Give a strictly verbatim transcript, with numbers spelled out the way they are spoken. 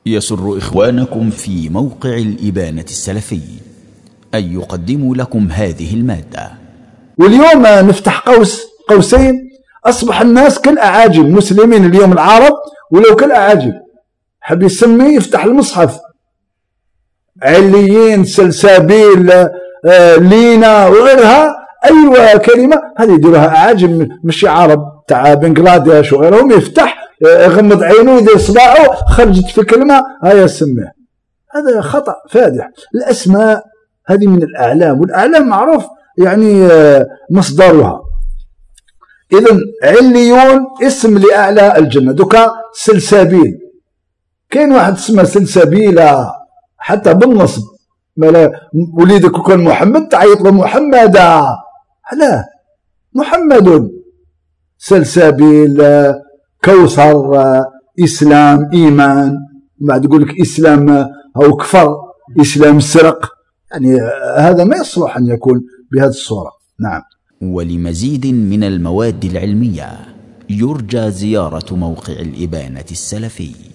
يسر إخوانكم في موقع الإبانة السلفي أن يقدموا لكم هذه المادة. واليوم نفتح قوس قوسين، أصبح الناس كالأعاجم، مسلمين اليوم العرب ولو كالأعاجم، حب يسمي يفتح المصحف عليين سلسابيل آه لينا وغيرها، أيوة كلمة هذه يديروها أعاجم مش عرب تاع بنغلاديش وغيرهم، يفتح يغمض عينه يدير صباعه خرجت في كلمة هيا سميه. هذا خطأ فادح. الأسماء هذه من الأعلام، والأعلام معروف يعني مصدرها. إذن عليون اسم لأعلى الجنة. دوكا سلسابيل، كاين واحد اسمه سلسبيلة حتى بالنصب، وليدك وكان محمد تعيط له محمدا، لا محمد. سلسبيل، كوثر، إسلام، إيمان، بعد يقول لك إسلام أو كفر، إسلام سرق، يعني هذا ما يصلح أن يكون بهذه الصورة. نعم. ولمزيد من المواد العلمية يرجى زيارة موقع الإبانة السلفي.